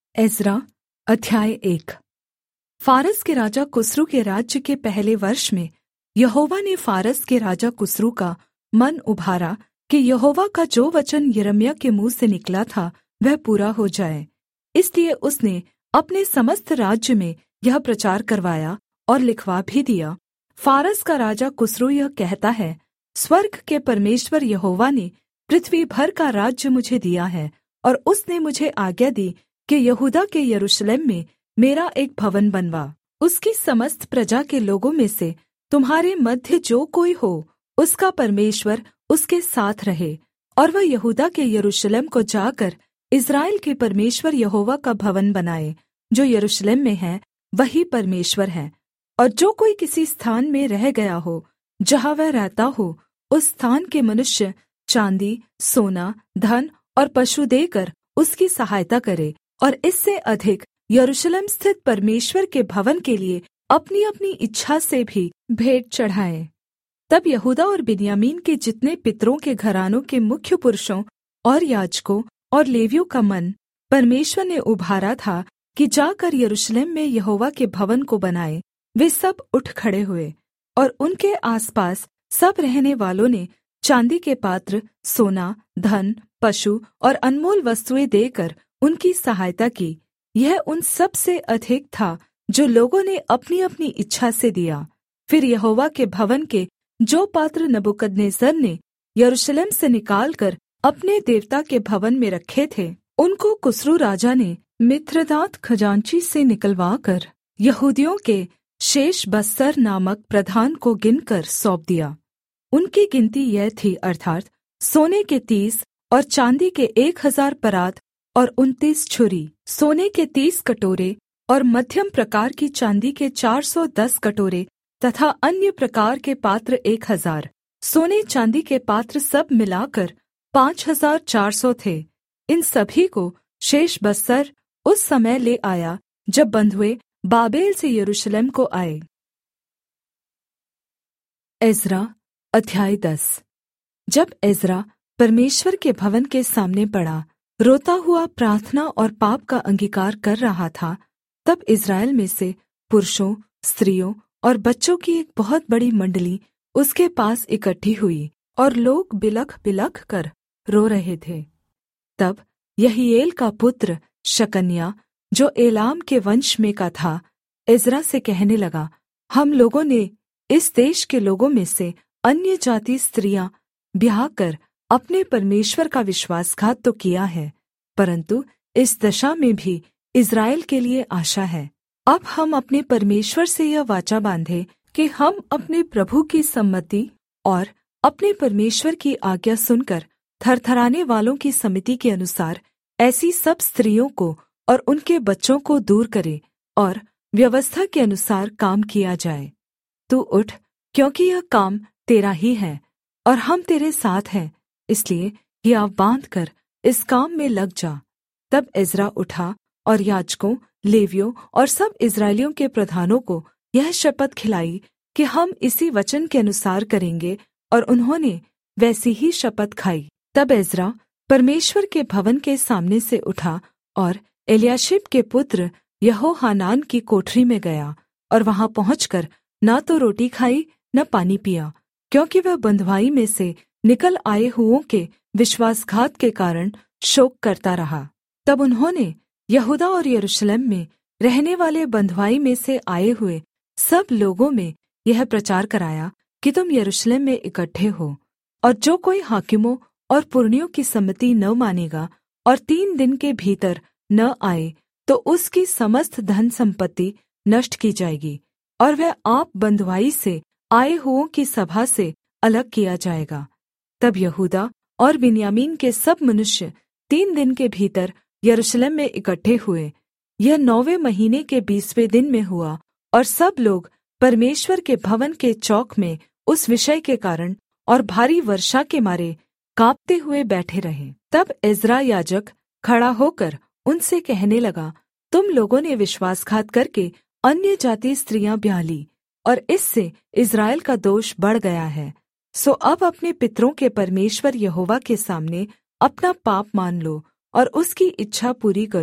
Ezra अध्याय 1। फारस के राजा कुस्रू के राज्य के पहले वर्ष में यहोवा ने फारस के राजा कुस्रू का मन उभारा कि यहोवा का जो वचन यिर्मयाह के मुँह से निकला था वह पूरा हो जाए। इसलिए उसने अपने समस्त राज्य में यह प्रचार करवाया और लिखवा भी दिया। फारस का राजा कुस्रू यह कहता है, स्वर्ग के परमेश्वर यहोवा ने पृथ्वी भर का राज्य मुझे दिया है, और उसने मुझे आज्ञा दी कि यहूदा के यरूशलेम में मेरा एक भवन बनवा। उसकी समस्त प्रजा के लोगों में से तुम्हारे मध्य जो कोई हो, उसका परमेश्वर उसके साथ रहे, और वह यहूदा के यरूशलेम को जाकर इस्राएल के परमेश्वर यहोवा का भवन बनाए। जो यरूशलेम में है वही परमेश्वर है। और जो कोई किसी स्थान में रह गया हो जहाँ वह रहता हो, उस स्थान के मनुष्य चाँदी, सोना, धन और पशु देकर उसकी सहायता करे, और इससे अधिक यरूशलेम स्थित परमेश्वर के भवन के लिए अपनी अपनी इच्छा से भी भेंट चढ़ाए। तब यहूदा और बिन्यामीन के जितने पितरों के घरानों के मुख्य पुरुषों और याजकों और लेवियों का मन परमेश्वर ने उभारा था कि जाकर यरूशलेम में यहोवा के भवन को बनाए, वे सब उठ खड़े हुए। और उनके आसपास सब रहने वालों ने चाँदी के पात्र, सोना, धन, पशु और अनमोल वस्तुएं देकर उनकी सहायता की। यह उन सब से अधिक था जो लोगों ने अपनी अपनी इच्छा से दिया। फिर यहोवा के भवन के जो पात्र नबूकदनेस्सर ने यरूशलेम से निकालकर अपने देवता के भवन में रखे थे, उनको कुस्रू राजा ने मित्रदात खजांची से निकलवाकर यहूदियों के शेशबस्सर नामक प्रधान को गिनकर सौंप दिया। उनकी गिनती यह थी, अर्थात् सोने के 30 और चाँदी के 1000 परात और 29 छुरी, सोने के 30 कटोरे और मध्यम प्रकार की चाँदी के 410 कटोरे तथा अन्य प्रकार के पात्र 1000। सोने चाँदी के पात्र सब मिलाकर 5400 थे। इन सभी को शेशबस्सर उस समय ले आया जब बँधुए बाबेल से यरूशलेम को आए। एज्रा अध्याय 10। जब एज्रा परमेश्वर के भवन के सामने पड़ा, रोता हुआ प्रार्थना और पाप का अंगीकार कर रहा था, तब इस्राएल में से पुरुषों, स्त्रियों और बच्चों की एक बहुत बड़ी मंडली उसके पास इकट्ठी हुई, और लोग बिलख बिलख कर रो रहे थे। तब यहीएल का पुत्र शकन्याह, जो एलाम के वंश में का था, एज्रा से कहने लगा, हम लोगों ने इस देश के लोगों में से अन्य जाति स्त्रियां ब्याह कर अपने परमेश्वर का विश्वासघात तो किया है, परन्तु इस दशा में भी इस्राएल के लिए आशा है। अब हम अपने परमेश्वर से यह वाचा बांधे कि हम अपने प्रभु की सम्मति और अपने परमेश्वर की आज्ञा सुनकर थरथराने वालों की समिति के अनुसार ऐसी सब स्त्रियों को और उनके बच्चों को दूर करें, और व्यवस्था के अनुसार काम किया जाए। तू उठ, क्योंकि यह काम तेरा ही है और हम तेरे साथ हैं, इसलिए हियाव बाँधकर इस काम में लग जा। तब एज्रा उठा और याजकों, लेवियों और सब इस्राएलियों के प्रधानों को यह शपथ खिलाई कि हम इसी वचन के अनुसार करेंगे, और उन्होंने वैसी ही शपथ खाई। तब एज्रा परमेश्वर के भवन के सामने से उठा और एल्याशीब के पुत्र यहोहानान की कोठरी में गया, और वहाँ पहुँचकर न तो रोटी खाई न पानी पिया, क्योंकि वह बँधुआई में से निकल आए हुओं के विश्वासघात के कारण शोक करता रहा। तब उन्होंने यहूदा और यरूशलेम में रहने वाले बँधुआई में से आए हुए सब लोगों में यह प्रचार कराया कि तुम यरूशलेम में इकट्ठे हो, और जो कोई हाकिमों और पुरनियों की सम्मति न मानेगा और 3 दिन के भीतर न आए, तो उसकी समस्त धन सम्पत्ति नष्ट की जाएगी, और वह आप बँधुआई से आए हुओं की सभा से अलग किया जाएगा। तब यहूदा और बिन्यामीन के सब मनुष्य 3 दिन के भीतर यरूशलेम में इकट्ठे हुए। यह 9वें महीने के 20वें दिन में हुआ, और सब लोग परमेश्वर के भवन के चौक में उस विषय के कारण और भारी वर्षा के मारे काँपते हुए बैठे रहे। तब एज्रा याजक खड़ा होकर उनसे कहने लगा, तुम लोगों ने विश्वासघात करके अन्य जाति स्त्रियां ब्याह ली, और इससे इस्राएल का दोष बढ़ गया है। सो अब अपने पितरों के परमेश्वर यहोवा के सामने अपना पाप मान लो और उसकी इच्छा पूरी करो,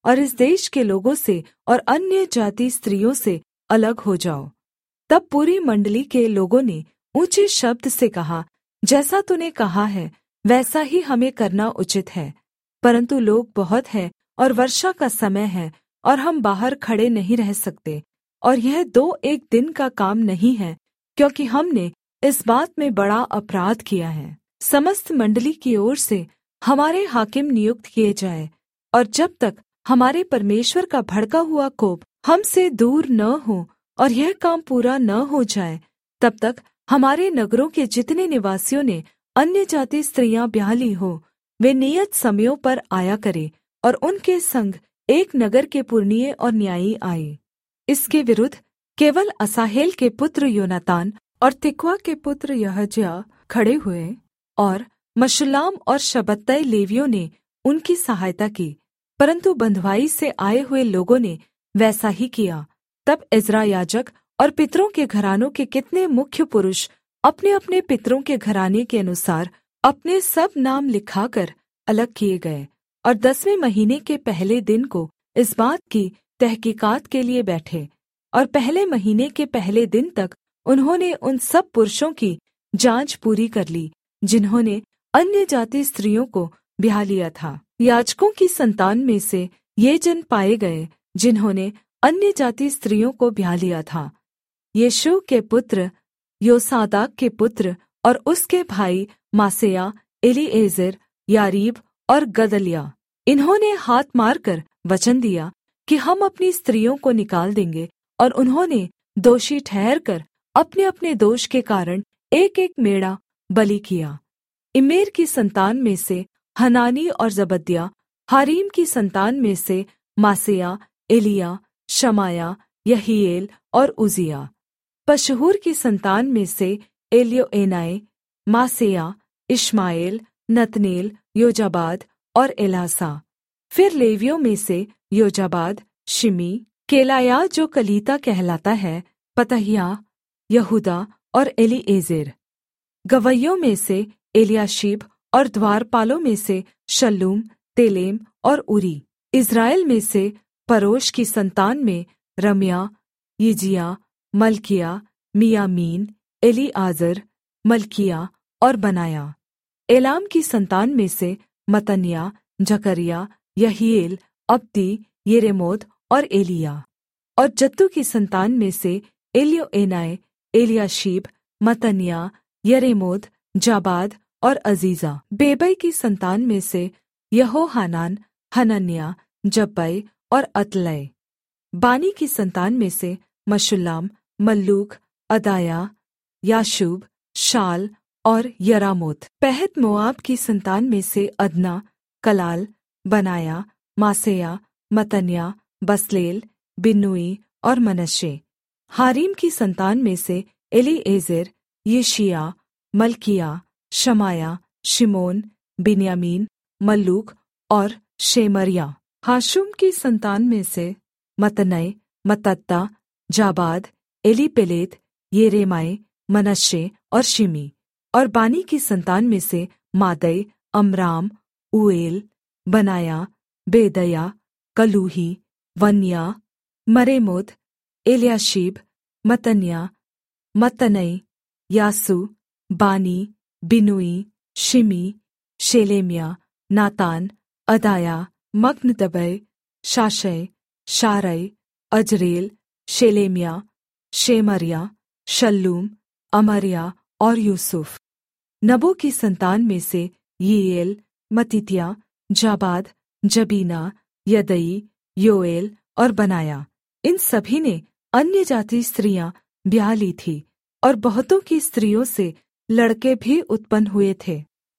और इस देश के लोगों से और अन्य जाति स्त्रियों से अलग हो जाओ। तब पूरी मण्डली के लोगों ने ऊँचे शब्द से कहा, जैसा तूने कहा है वैसा ही हमें करना उचित है। परन्तु लोग बहुत हैं और वर्षा का समय है और हम बाहर खड़े नहीं रह सकते, और यह 2-1 दिन का काम नहीं है, क्योंकि हमने इस बात में बड़ा अपराध किया है। समस्त मण्डली की ओर से हमारे हाकिम नियुक्त किए जाएँ, और जब तक हमारे परमेश्वर का भड़का हुआ कोप हमसे दूर न हो और यह काम पूरा न हो जाए, तब तक हमारे नगरों के जितने निवासियों ने अन्यजाति स्त्रियाँ ब्याह ली हो, वे नियत समयों पर आया करें, और उनके संग एक नगर के पुरनिये और न्यायी आए। इसके विरुद्ध केवल असाहेल के पुत्र योनातान और तिकवा के पुत्र यहज्याह खड़े हुए, और मशुल्लाम और शबत्तै लेवियों ने उनकी सहायता की, परन्तु बँधुआई से आए हुए लोगों ने वैसा ही किया। तब एज्रा याजक और पितरों के घरानों के कितने मुख्य पुरुष अपने-अपने पितरों के घराने के अनुसार अपने सब नाम लिखाकर अलग किए गए, और 10वें महीने के पहले दिन को इस बात की तहकीकात के लिए बैठे। और पहले महीने के पहले दिन तक उन्होंने उन सब पुरुषों की जाँच पूरी कर ली जिन्होंने अन्य जाति स्त्रियों को ब्याह लिया था। याजकों की संतान में से ये जन पाए गए जिन्होंने अन्य जाति स्त्रियों को ब्याह लिया था: यीशु के पुत्र योसादाक के पुत्र और उसके भाई मासेयाह, एलीएजेर, यारीब और गदल्याह। इन्होंने हाथ मारकर वचन दिया कि हम अपनी स्त्रियों को निकाल देंगे, और उन्होंने दोषी ठहरकर अपने-अपने दोष के कारण एक-एक मेढ़ा बलि किया। इम्मेर की संतान में से हनानी और जबद्याह, हारीम की संतान में से मासेयाह, एलिय्याह, शमायाह, यहीएल और उज्जियाह। पशहूर की संतान में से एल्योएनाई, मासेयाह, इश्माएल, नतनेल, योजाबाद और एलासा। फिर लेवियों में से योजाबाद, शिमी, केलायाह जो कलीता कहलाता है, पतहयाह, यहूदा और एलीएजेर। गवैयों में से एलियाशीब और द्वारपालों में से शल्लूम, तेलेम और उरी। इस्राएल में से परोश की संतान में रम्याह, यिजियाह, मल्किय्याह, मियामीन, एलीआजर, मल्किय्याह और बनायाह। एलाम की संतान में से मत्तन्याह, जकर्याह, यहीएल, अब्दी, येरेमोत और एलिय्याह। और जत्तू की संतान में से एल्योएनाई, एलियाशीब, मत्तन्याह, येरेमोत, जाबाद और अजीजा। बेबै की संतान में से यहोहानान, हनन्याह, जब्बै और अतलै। बानी की संतान में से मशुल्लाम, मल्लूक, अदायाह, याशूब, शाल और यरामोत। पहत मोआब की संतान में से अदना, कलाल, बनायाह, मासेयाह, मत्तन्याह, बसलेल, बिन्नुई और मनश्शे। हारीम की संतान में से एलीएजेर, यिशियाह, मल्किय्याह, शमायाह, शिमोन, बिन्यामीन, मल्लूक और शेमर्याह। हाशुम की संतान में से मत्तनै, मत्तत्ता, जाबाद, एलीपेलेत, येरेमै, मनश्शे और शिमी। और बानी की संतान में से मादै, अम्राम, ऊएल, बनायाह, बेदयाह, कलूही, वन्याह, मरेमोत, एलियाशीब, मत्तन्याह, मत्तनै, यासू, बानी, बिन्नुई, शिमी, शेलेम्याह, नातान, अदायाह, मग्नदबै, शाशै, शारै, अजरेल, शेलेम्याह, शेमर्याह, शल्लूम, अमर्याह और यूसुफ। नबो की संतान में से यीएल, मत्तित्याह, जाबाद, जबीना, यदई, योएल और बनायाह। इन सभी ने अन्यजाति स्त्रियाँ ब्याह ली थी, और बहुतों की स्त्रियों से लड़के भी उत्पन्न हुए थे।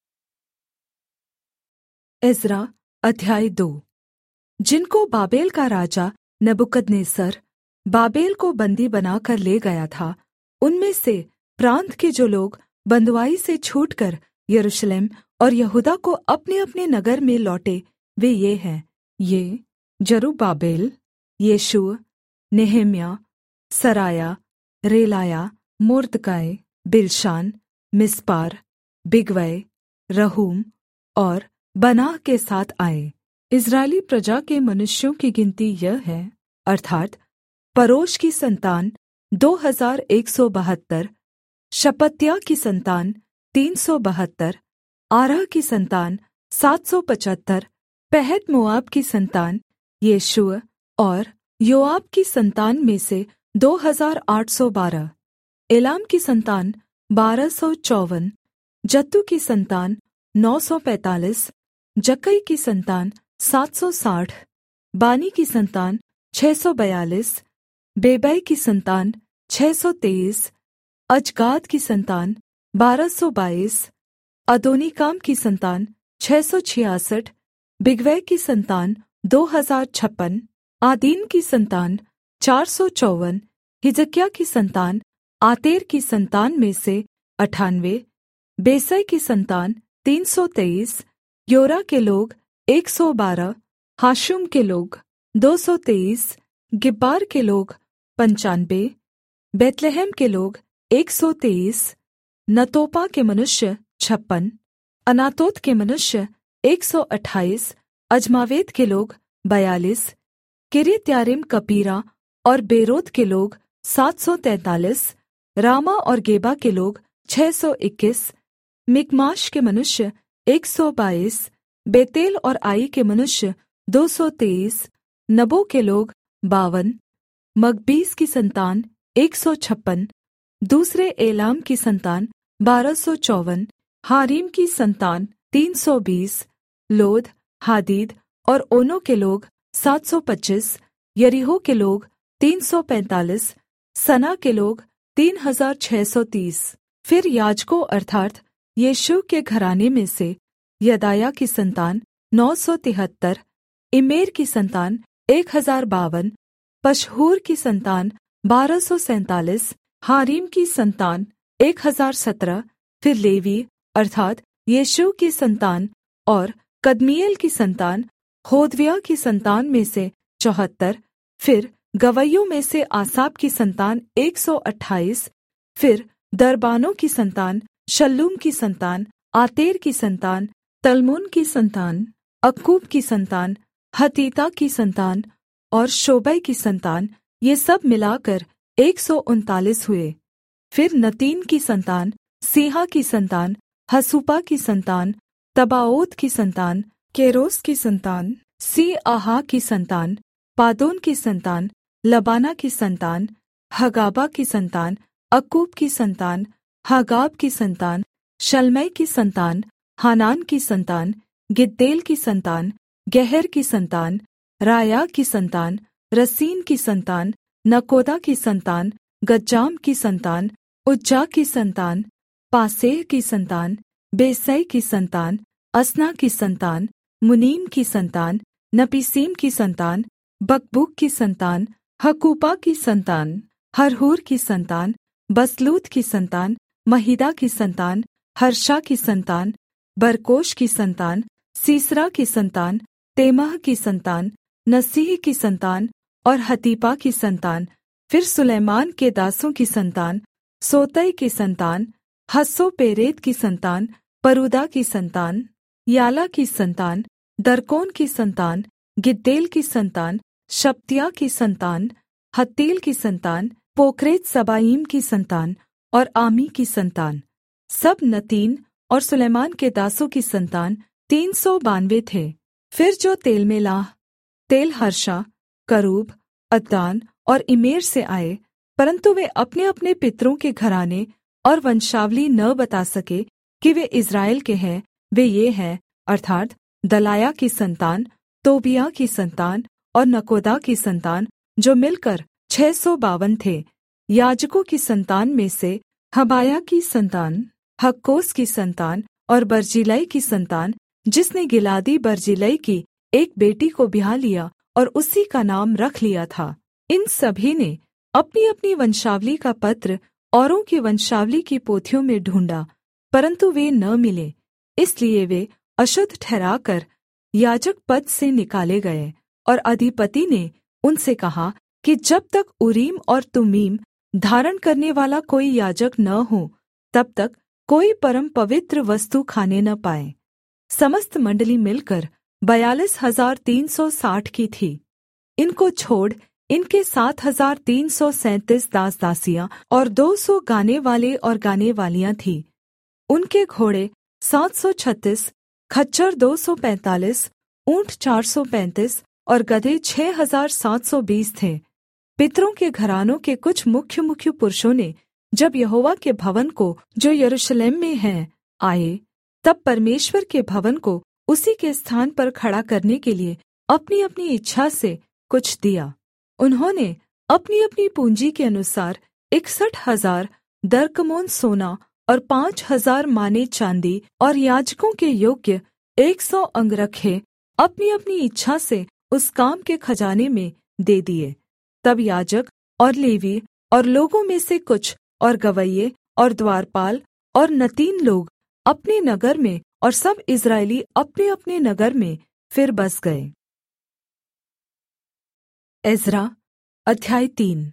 एज्रा अध्याय 2। जिनको बाबेल का राजा नबूकदनेस्सर बाबेल को बन्दी बनाकर ले गया था, उनमें से प्रान्त के जो लोग बँधुआई से छूटकर यरूशलेम और यहूदा को अपने-अपने नगर में लौटे, वे ये हैं: ये जरुब्बाबेल, येशूअ, नेहम्याह, सरायाह, रेलायाह, मोर्दकै, बिलशान, मिस्पार, बिग्वै, रहूम और बनाह के साथ आए। इस्राएली प्रजा के मनुष्यों की गिनती यह है, अर्थात् परोश की संतान 2172, शपत्याह की संतान 372, आरह की संतान 775, पहत मोआब की संतान येशूअ और योआब की संतान में से 2812, एलाम की संतान 1254, जत्तू की संतान 945, जक्कई की संतान 760, बानी की संतान 642, बेबै की संतान 623, अजगाद की संतान 1222, अदोनीकाम की संतान 666, बिगवै की संतान 2056, आदीन की संतान 454, हिजकिय्याह की संतान आतेर की संतान में से 98, बेसै की संतान 323, योरा के लोग 112, हाशुम के लोग 223, गिब्बार के लोग 95, बैतलहम के लोग 123, नतोपा के मनुष्य 56, अनातोत के मनुष्य 128, अजमावेत के लोग 42, किर्यत्यारीम कपीरा और बेरोत के लोग 743, रामा और गेबा के लोग 621, मिकमाश के मनुष्य 122, बेतेल और आई के मनुष्य 223, नबो के लोग 52, मगबीस की संतान 156, दूसरे एलाम की संतान 1254, हारीम की संतान 320, लोद, हादीद और ओनो के लोग 725, यरीहो के लोग 345, सना के लोग 3630। फिर याजकों अर्थात् यीशु के घराने में से यदायाह की संतान 973, इमेर की संतान 1052, पशहूर की संतान 1247, हारीम की संतान 1017। फिर लेवी अर्थात् यीशु की संतान और कदमीएल की संतान होदव्याह की संतान में से 74। फिर गवैयों में से आसाप की संतान 128। फिर दरबानों की संतान शल्लूम की संतान, आतेर की संतान, तल्मोन की संतान, अक्कूब की संतान, हतीता की संतान और शोबै की संतान, ये सब मिलाकर 139 हुए। फिर नतीन की संतान, सीहा की संतान, हसूपा की संतान, तबाओत की संतान, केरोस की संतान, सी आहा की संतान, पादोन की संतान, लबाना की संतान, हगाबा की संतान, अक्कूब की संतान, हगाब की संतान, शल्मै की संतान, हानान की संतान, गिद्देल की संतान, गहर की संतान, राया की संतान, रसीन की संतान, नकोदा की संतान, गज्जाम की संतान, उज्जा की संतान, पासेह की संतान, बेसै की संतान, असना की संतान, मुनीम की संतान, नपीसीम की संतान, बकबूक की संतान, हकूपा की संतान, हरहूर की संतान, बसलूत की संतान, महिदा की संतान, हर्षा की संतान, बरकोश की संतान, सीसरा की संतान, तेमह की संतान, नसीह की संतान और हतीपा की संतान। फिर सुलैमान के दासों की संतान, सोतै की संतान, हस्सो पेरेत की संतान, परूदा की संतान, याला की संतान, दरकोन की संतान, गिद्देल की संतान, शपतिया की संतान, हत्तील की संतान, पोक्रेत सबाईम की संतान और आमी की संतान। सब नतीन और सुलैमान के दासों की संतान 392 थे। फिर जो तेलमेलाह, तेलहर्षा, करूब, अद्दान और इमेर से आए, परन्तु वे अपने-अपने पितरों के घराने और वंशावली न बता सके कि वे इस्राएल के हैं, वे ये हैं अर्थात् दलाया की संतान, तोबिया की संतान और नकोदा की संतान, जो मिलकर 652 थे। याजकों की संतान में से हबाया की संतान, हक्कोस की संतान और बर्जिलै की संतान, जिसने गिलादी बर्जिलै की एक बेटी को ब्याह लिया और उसी का नाम रख लिया था। इन सभी ने अपनी-अपनी वंशावली का पत्र औरों की वंशावली की पोथियों में ढूँढ़ा, परन्तु वे न मिले, इसलिए वे अशुद्ध ठहराकर याजक पद से निकाले गए। और अधिपति ने उनसे कहा कि जब तक उरीम और तुम्मीम धारण करनेवाला कोई याजक न हो, तब तक कोई परम पवित्र वस्तु खाने न पाए। समस्त मण्डली मिलकर 42,360 की थी। इनको छोड़ इनके 7,337 दास दासियाँ और 200 गानेवाले और गानेवालियाँ थीं। उनके घोड़े 736, खच्चर 245, ऊँट 435 और गदहे 6,720 थे। पितरों के घरानों के कुछ मुख्य मुख्य पुरुषों ने जब यहोवा के भवन को जो यरूशलेम में है आए, तब परमेश्वर के भवन को उसी के स्थान पर खड़ा करने के लिए अपनी अपनी इच्छा से कुछ दिया। उन्होंने अपनी अपनी पूँजी के अनुसार 61,000 दरकमोन सोना और 5,000 माने चाँदी और याजकों के योग्य 100 अंगरखे अपनी अपनी इच्छा से उस काम के खजाने में दे दिए। तब याजक और लेवी और लोगों में से कुछ और गवैये और द्वारपाल और नतीन लोग अपने नगर में और सब इस्राएली अपने अपने नगर में फिर बस गए। एज्रा अध्याय 3।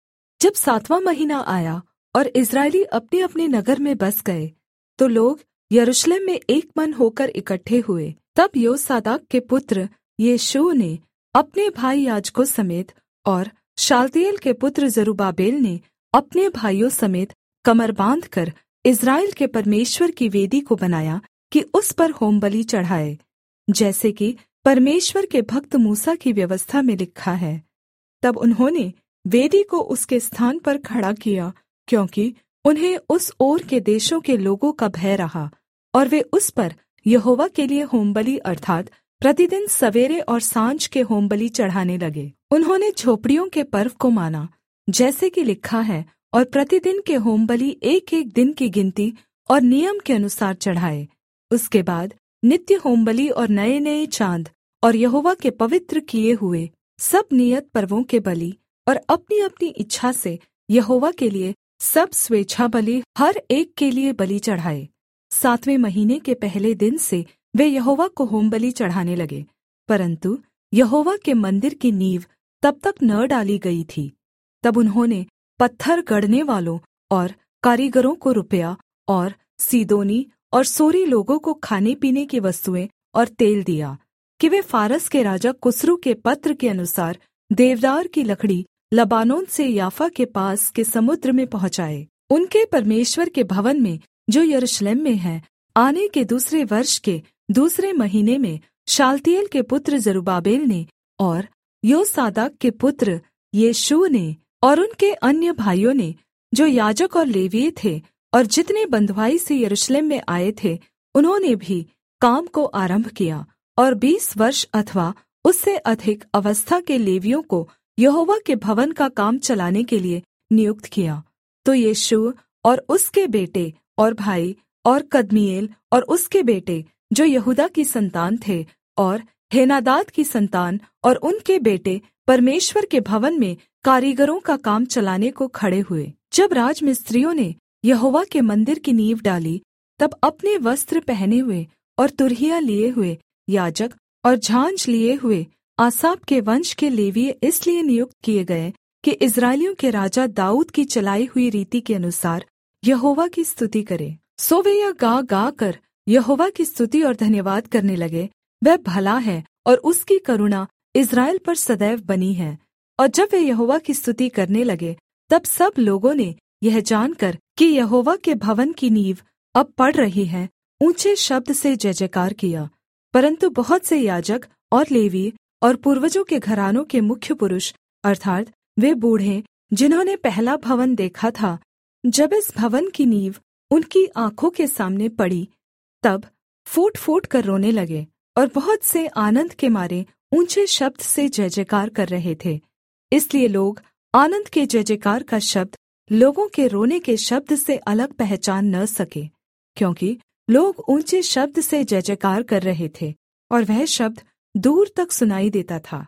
जब 7वाँ महीना आया और इस्राएली अपने अपने नगर में बस गए, तो लोग यरूशलेम में एक मन होकर इकट्ठे हुए। तब योसादाक के पुत्र यीशुआ ने अपने भाई याजकों समेत और शालतिएल के पुत्र जरुब्बाबेल ने अपने भाइयों समेत कमर बाँधकर इस्राएल के परमेश्वर की वेदी को बनाया कि उस पर होमबलि चढ़ाए, जैसे कि परमेश्वर के भक्त मूसा की व्यवस्था में लिखा है। तब उन्होंने वेदी को उसके स्थान पर खड़ा किया, क्योंकि उन्हें उस ओर के देशों के लोगों का भय रहा, और वे उस पर यहोवा के लिए होमबलि अर्थात् प्रतिदिन सवेरे और सांझ के होमबलि चढ़ाने लगे। उन्होंने झोपड़ियों के पर्व को माना, जैसे कि लिखा है, और प्रतिदिन के होमबलि एक-एक दिन की गिनती और नियम के अनुसार चढ़ाए। उसके बाद नित्य होमबलि और नए-नए चाँद और यहोवा के पवित्र किए हुए सब नियत पर्वों के बलि और अपनी-अपनी इच्छा से यहोवा के लिए सब स्वेच्छा बलि हर एक के लिए बलि चढ़ाए। 7वें महीने के पहले दिन से वे यहोवा को होमबलि चढ़ाने लगे, परन्तु यहोवा के मंदिर की नींव तब तक न डाली गई थी। तब उन्होंने पत्थर गढ़ने वालों और कारीगरों को रुपया और सीदोनी और सोरी लोगों को खाने पीने की वस्तुएं और तेल दिया, कि वे फारस के राजा कुस्रू के पत्र के अनुसार देवदार की लकड़ी लबानोन से याफा के पास के समुद्र में पहुँचाए। उनके परमेश्वर के भवन में जो यरूशलेम में है, आने के दूसरे वर्ष के दूसरे महीने में शालतिएल के पुत्र जरुब्बाबेल ने और योसादाक के पुत्र यीशुआ ने और उनके अन्य भाइयों ने, जो याजक और लेवीय थे और जितने बँधुआई से यरूशलेम में आए थे, उन्होंने भी काम को आरम्भ किया और 20 वर्ष अथवा उससे अधिक अवस्था के लेवियों को यहोवा के भवन का काम चलाने के लिए नियुक्त किया। तो यीशुआ और उसके बेटे और भाई और कदमीएल और उसके बेटे जो यहूदा की संतान थे और हेनादाद की संतान और उनके बेटे परमेश्वर के भवन में कारीगरों का काम चलाने को खड़े हुए। जब राजमिस्त्रियों ने यहोवा के मंदिर की नींव डाली, तब अपने वस्त्र पहने हुए और तुरहियां लिए हुए याजक और झांझ लिए हुए आसाप के वंश के लेवीय इसलिए नियुक्त किए गए कि इस्राएलियों के राजा दाऊद की चलाई हुई रीति के अनुसार यहोवा की स्तुति करें। सो वे यह गा गा कर यहोवा की स्तुति और धन्यवाद करने लगे, वह भला है और उसकी करुणा इस्राएल पर सदैव बनी है। और जब वे यहोवा की स्तुति करने लगे, तब सब लोगों ने यह जानकर कि यहोवा के भवन की नींव अब पड़ रही है, ऊँचे शब्द से जय जयकार किया। परन्तु बहुत से याजक और लेवी और पूर्वजों के घरानों के मुख्य पुरुष अर्थात् वे बूढ़े जिन्होंने पहला भवन देखा था, जब इस भवन की नींव उनकी आँखों के सामने पड़ी, तब फूट फूट कर रोने लगे और बहुत से आनन्द के मारे ऊँचे शब्द से जय जयकार कर रहे थे। इसलिए लोग आनन्द के जय जयकार का शब्द लोगों के रोने के शब्द से अलग पहचान न सके, क्योंकि लोग ऊँचे शब्द से जय जयकार कर रहे थे और वह शब्द दूर तक सुनाई देता था।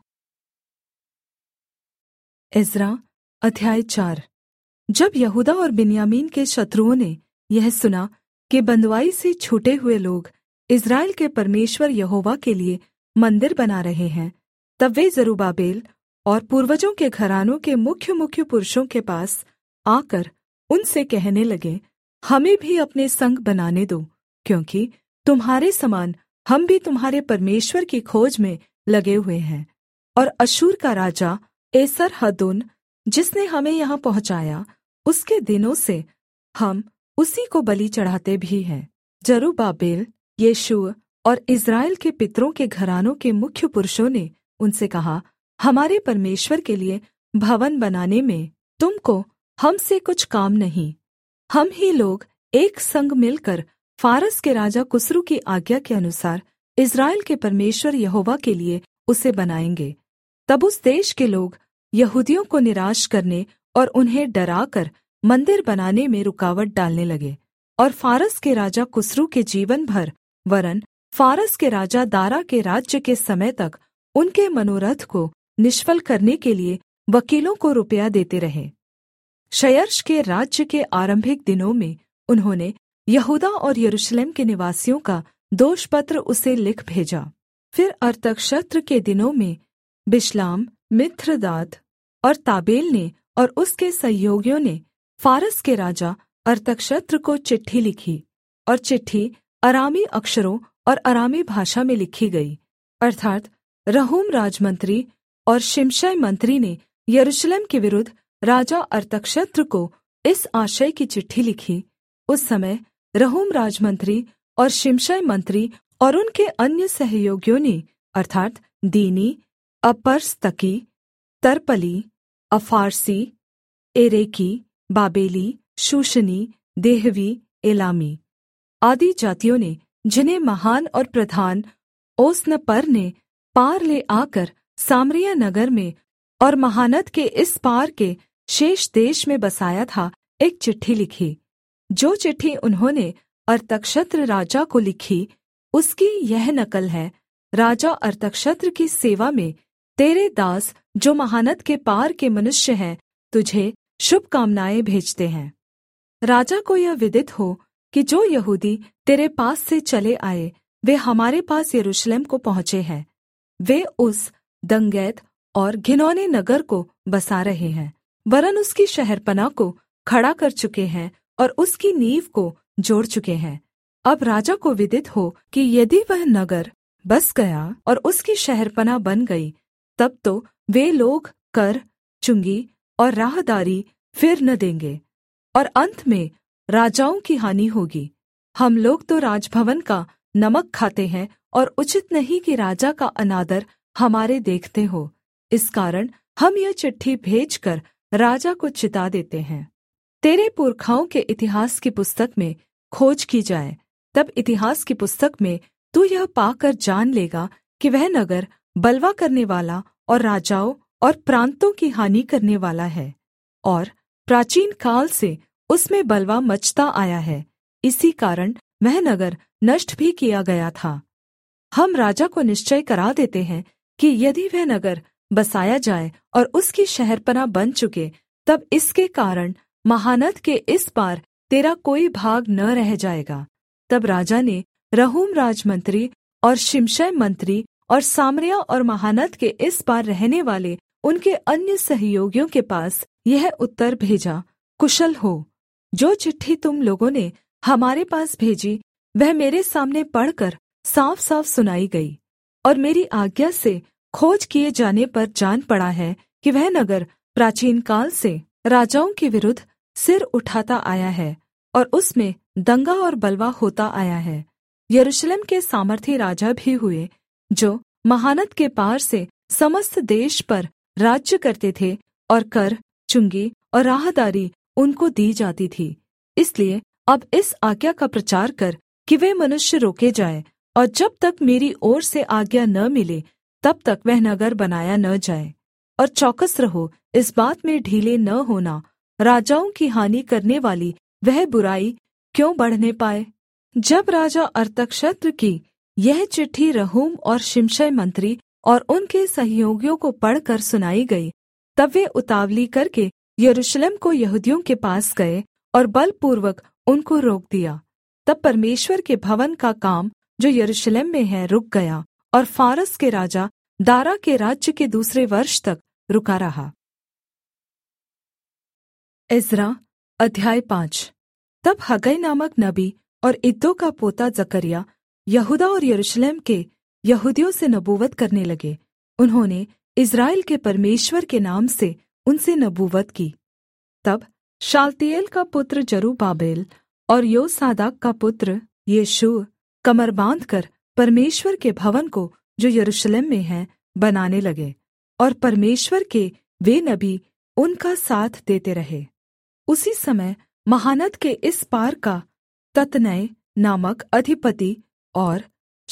एज्रा अध्याय 4। जब यहूदा और बिन्यामीन के शत्रुओं ने यह सुना कि बँधुआई से छूटे हुए लोग इस्राएल के परमेश्वर यहोवा के लिए मंदिर बना रहे हैं, तब वे जरुब्बाबेल और पूर्वजों के घरानों के मुख्य मुख्य पुरुषों के पास आकर उनसे कहने लगे, हमें भी अपने संग बनाने दो, क्योंकि तुम्हारे समान हम भी तुम्हारे परमेश्वर की खोज में लगे हुए हैं। और अश्शूर का राजा एसर्हद्दोन, जिसने हमें यहाँ पहुँचाया, उसके दिनों से हम उसी को बलि चढ़ाते भी हैं। जरुब्बाबेल, यीशुआ और इस्राएल के पितरों के घरानों के मुख्य पुरुषों ने उनसे कहा, हमारे परमेश्वर के लिए भवन बनाने में तुमको हमसे कुछ काम नहीं। हम ही लोग एक संग मिलकर फारस के राजा कुस्रू की आज्ञा के अनुसार इस्राएल के परमेश्वर यहोवा के लिए उसे बनाएंगे। तब उस देश के लोग यहूदियों को निराश करने और उन्हें डराकर मंदिर बनाने में रुकावट डालने लगे। और फारस के राजा कुस्रू के जीवन भर, वरन् फारस के राजा दारा के राज्य के समय तक, उनके मनोरथ को निष्फल करने के लिए वकीलों को रुपया देते रहे। क्षयर्ष के राज्य के आरंभिक दिनों में उन्होंने यहूदा और यरूशलेम के निवासियों का दोषपत्र उसे लिख भेजा। फिर अर्थक्षत्र के दिनों में बिशलाम, मिथ्रदात और ताबेल ने और उसके सहयोगियों ने फारस के राजा अर्थक्षत्र को चिट्ठी लिखी, और चिट्ठी अरामी अक्षरों और अरामी भाषा में लिखी गई। अर्थात् रहूम राजमंत्री और शिमशै मंत्री ने यरूशलेम के विरुद्ध राजा अर्थक्षत्र को इस आशय की चिट्ठी लिखी। उस समय रहूम राजमंत्री और शिमशै मंत्री और उनके अन्य सहयोगियों ने, अर्थात् दीनी, अपरस्तकी, तरपली, अफारसी, एरेकी, बाबेली, शूशनी, देहवी, एलामी आदि जातियों ने, जिन्हें महान और प्रधान ओस्नपर ने पार ले आकर सामरिया नगर में और महानद के इस पार के शेष देश में बसाया था, एक चिट्ठी लिखी। जो चिट्ठी उन्होंने अर्थक्षत्र राजा को लिखी, उसकी यह नकल है। राजा अर्थक्षत्र की सेवा में तेरे दास, जो महानद के पार के मनुष्य हैं, तुझे शुभकामनाएँ भेजते हैं। राजा को यह विदित हो कि जो यहूदी तेरे पास से चले आए, वे हमारे पास यरूशलेम को पहुँचे हैं। वे उस दंगैत और घिनौने नगर को बसा रहे हैं, वरन् उसकी शहरपनाह को खड़ा कर चुके हैं और उसकी नींव को जोड़ चुके हैं। अब राजा को विदित हो कि यदि वह नगर बस गया और उसकी शहरपनाह बन गई, तब तो वे लोग कर, चुंगी और राहदारी फिर न देंगे, और अंत में राजाओं की हानि होगी। हम लोग तो राजभवन का नमक खाते हैं, और उचित नहीं कि राजा का अनादर हमारे देखते हो। इस कारण हम यह चिट्ठी भेजकर राजा को चिता देते हैं। तेरे पुरखाओं के इतिहास की पुस्तक में खोज की जाए, तब इतिहास की पुस्तक में तू यह पाकर जान लेगा कि वह नगर बलवा करने वाला और राजाओं और प्रान्तों की हानि करने वाला है, और प्राचीन काल से उसमें बलवा मचता आया है। इसी कारण वह नगर नष्ट भी किया गया था। हम राजा को निश्चय करा देते हैं कि यदि वह नगर बसाया जाए और उसकी शहरपनाह बन चुके, तब इसके कारण महानद के इस पार तेरा कोई भाग न रह जाएगा। तब राजा ने रहूम राजमंत्री और शिमशै मंत्री और सामरिया और महानद के इस पार रहने वाले उनके अन्य सहयोगियों के पास यह उत्तर भेजा, कुशल हो। जो चिट्ठी तुम लोगों ने हमारे पास भेजी, वह मेरे सामने पढ़कर साफ साफ सुनाई गई, और मेरी आज्ञा से खोज किए जाने पर जान पड़ा है कि वह नगर प्राचीन काल से राजाओं के विरुद्ध सिर उठाता आया है, और उसमें दंगा और बलवा होता आया है। यरूशलेम के सामर्थी राजा भी हुए, जो महानद के पार से समस्त देश पर राज्य करते थे, और कर, चुंगी और राहदारी उनको दी जाती थी। इसलिए अब इस आज्ञा का प्रचार कर कि वे मनुष्य रोके जाएं, और जब तक मेरी ओर से आज्ञा न मिले, तब तक वह नगर बनाया न जाए। और चौकस रहो, इस बात में ढीले न होना, राजाओं की हानि करने वाली वह बुराई क्यों बढ़ने पाए। जब राजा अर्थक्षत्र की यह चिट्ठी रहूम और शिमशै मंत्री और उनके सहयोगियों को पढ़कर सुनाई गई, तब वे उतावली करके यरूशलेम को यहूदियों के पास गए और बलपूर्वक उनको रोक दिया। तब परमेश्वर के भवन का काम जो यरूशलेम में है रुक गया, और फारस के राजा दारा के राज्य के दूसरे वर्ष तक रुका रहा। एज्रा अध्याय 5। तब हग्गै नामक नबी और इद्दो का पोता जकर्याह यहूदा और यरूशलेम के यहूदियों से नबूवत करने लगे। उन्होंने इस्राएल के परमेश्वर के नाम से उनसे नबूवत की। तब शालतिएल का पुत्र जरुब्बाबेल और योसादाक का पुत्र यीशूअ कमर बाँधकर परमेश्वर के भवन को जो यरूशलेम में है बनाने लगे, और परमेश्वर के वे नबी उनका साथ देते रहे। उसी समय महानद के इस पार का तत्तनै नामक अधिपति और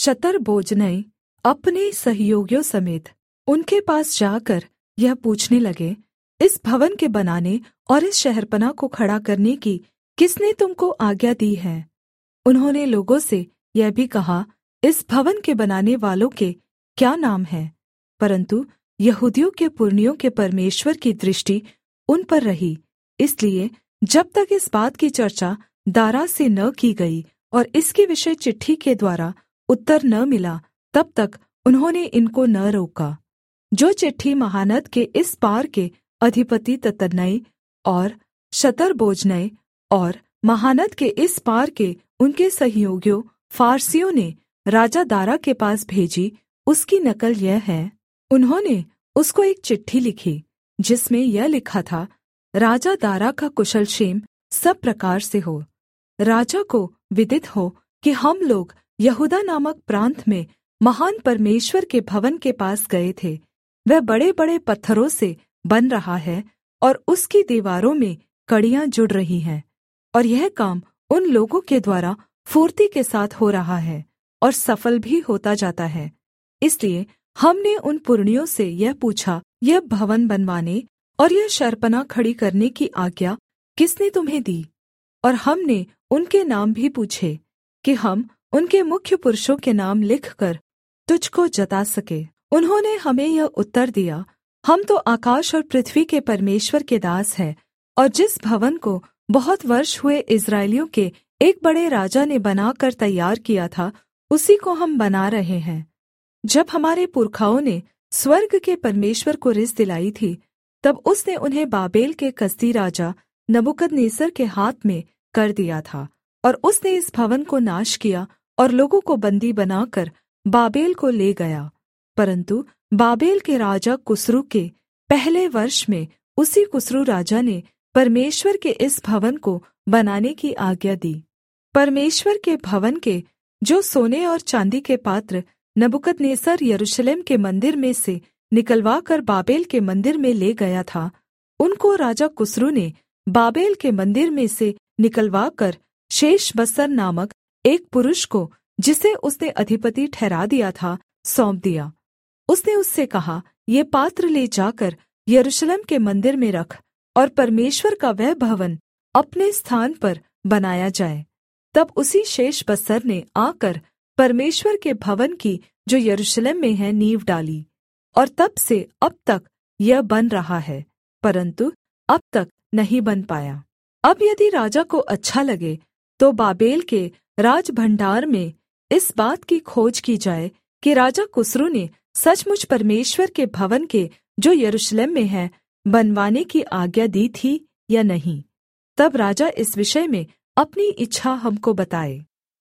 शतरबोजनै अपने सहयोगियों समेत उनके पास जाकर यह पूछने लगे, इस भवन के बनाने और इस शहरपनाह को खड़ा करने की किसने तुमको आज्ञा दी है? उन्होंने लोगों से यह भी कहा, इस भवन के बनाने वालों के क्या नाम है? परन्तु यहूदियों के पुरनियों के परमेश्वर की दृष्टि उन पर रही, इसलिए जब तक इस बात की चर्चा दारा से न की गई और इसके विषय चिट्ठी के द्वारा उत्तर न मिला, तब तक उन्होंने इनको न रोका। जो चिट्ठी महानद के इस पार के अधिपति तत्तनै और शतरबोजनै और महानद के इस पार के उनके सहयोगियों फारसियों ने राजा दारा के पास भेजी, उसकी नकल यह है। उन्होंने उसको एक चिट्ठी लिखी जिसमें यह लिखा था, राजा दारा का कुशल क्षेम सब प्रकार से हो। राजा को विदित हो कि हम लोग यहूदा नामक प्रान्त में महान परमेश्वर के भवन के पास गए थे। वह बड़े-बड़े पत्थरों से बन रहा है और उसकी दीवारों में कड़ियाँ जुड़ रही हैं, और यह काम उन लोगों के द्वारा फुर्ती के साथ हो रहा है और सफल भी होता जाता है। इसलिए हमने उन पुरनियों से यह पूछा, यह भवन बनवाने और यह शहरपनाह खड़ी करने की आज्ञा किसने तुम्हें दी? और हमने उनके नाम भी पूछे कि हम उनके मुख्य पुरुषों के नाम लिखकर तुझको जता सके। उन्होंने हमें यह उत्तर दिया, हम तो आकाश और पृथ्वी के परमेश्वर के दास हैं, और जिस भवन को बहुत वर्ष हुए इस्राएलियों के एक बड़े राजा ने बनाकर तैयार किया था, उसी को हम बना रहे हैं। जब हमारे पुरखाओं ने स्वर्ग के परमेश्वर को रिस दिलाई थी, तब उसने उन्हें बाबेल के कसदी राजा नबूकदनेस्सर के हाथ में कर दिया था, और उसने इस भवन को नाश किया और लोगों को बन्दी बनाकर बाबेल को ले गया। परन्तु बाबेल के राजा कुस्रू के पहले वर्ष में उसी कुस्रू राजा ने परमेश्वर के इस भवन को बनाने की आज्ञा दी। परमेश्वर के भवन के जो सोने और चाँदी के पात्र नबूकदनेस्सर यरूशलेम के मंदिर में से निकलवा कर बाबेल के मंदिर में ले गया था, उनको राजा कुस्रू ने बाबेल के मंदिर में से निकलवा कर शेशबस्सर नामक एक पुरुष को, जिसे उसने अधिपति ठहरा दिया था, सौंप दिया। उसने उससे कहा, ये पात्र ले जाकर यरूशलेम के मंदिर में रख, और परमेश्वर का वह भवन अपने स्थान पर बनाया जाए। तब उसी शेशबस्सर ने आकर परमेश्वर के भवन की जो यरूशलेम में है नींव डाली, और तब से अब तक यह बन रहा है, परन्तु अब तक नहीं बन पाया। अब यदि राजा को अच्छा लगे तो बाबेल के राजभण्डार में इस बात की खोज की जाए कि राजा कुस्रू ने सचमुच परमेश्वर के भवन के जो यरूशलेम में है बनवाने की आज्ञा दी थी या नहीं। तब राजा इस विषय में अपनी इच्छा हमको बताए।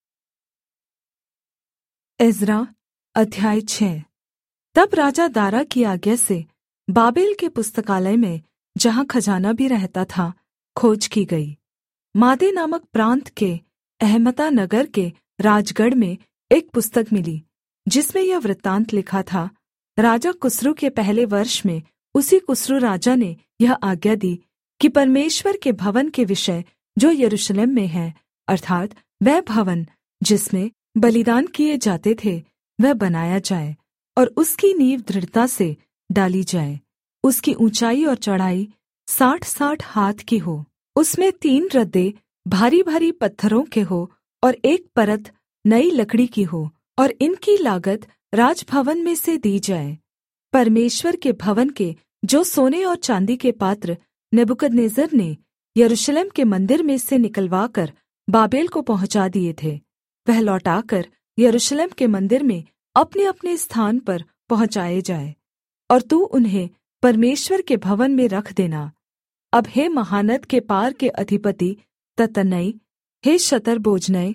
एज्रा अध्याय 6। तब राजा दारा की आज्ञा से बाबेल के पुस्तकालय में, जहाँ खजाना भी रहता था, खोज की गई। मादे नामक प्रान्त के अहमता नगर के राजगढ़ में एक पुस्तक मिली, जिसमें यह वृत्तांत लिखा था, राजा कुस्रू के पहले वर्ष में उसी कुस्रू राजा ने यह आज्ञा दी कि परमेश्वर के भवन के विषय जो यरूशलेम में है, अर्थात् वह भवन जिसमें बलिदान किए जाते थे, वह बनाया जाए और उसकी नींव दृढ़ता से डाली जाए। उसकी ऊंचाई और चौड़ाई 60-60 हाथ की हो, उसमें 3 रद्दे भारी भारी पत्थरों के हो और एक परत नई लकड़ी की हो, और इनकी लागत राजभवन में से दी जाए। परमेश्वर के भवन के जो सोने और चांदी के पात्र नबूकदनेस्सर ने यरूशलेम के मंदिर में से निकलवाकर बाबेल को पहुँचा दिए थे, वह लौटाकर यरूशलेम के मंदिर में अपने-अपने स्थान पर पहुँचाए जाए, और तू उन्हें परमेश्वर के भवन में रख देना। अब हे महानद के पार के अधिपति तत्तनै, हे शतरबोजनै,